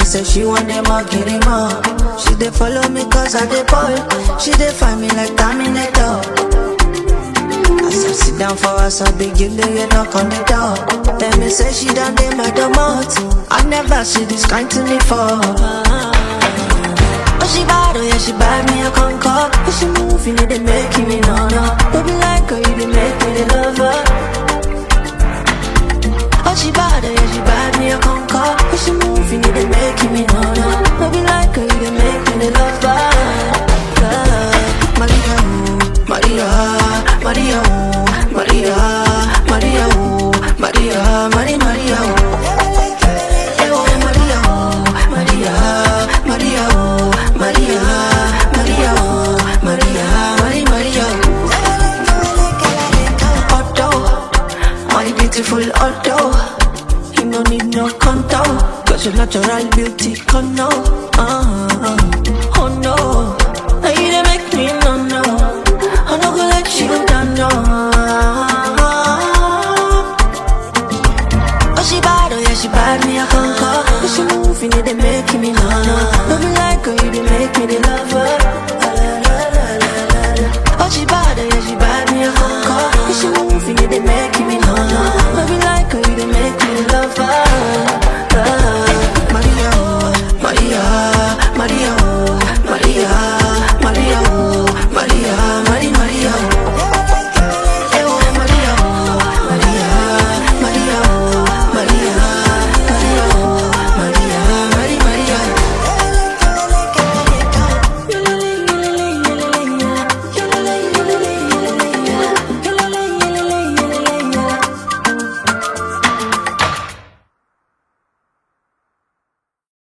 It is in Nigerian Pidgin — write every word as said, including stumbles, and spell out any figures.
say she want them all, get them all. She dey follow me cause I dey ball. She dey find me like Terminator. As I sit down for us, I begin to get knock on the door. Tell me say she done dey my domot. I never see this kind to me before. Oh, she bad, oh yeah, she bad, me a concord. But she move, you know, they making me no, no. Don't be like her, you they make me the lover. Oh, she bad, oh yeah, she bad, me a concord. But she move, you know, they making me no, no. Don't be like her, you they make me the lover. Maria, oh, Maria, Maria, oh, Maria, Maria, oh, Maria, Maria, Maria, oh. Beautiful auto, you no need no contour, cause your natural beauty can know. Uh-huh.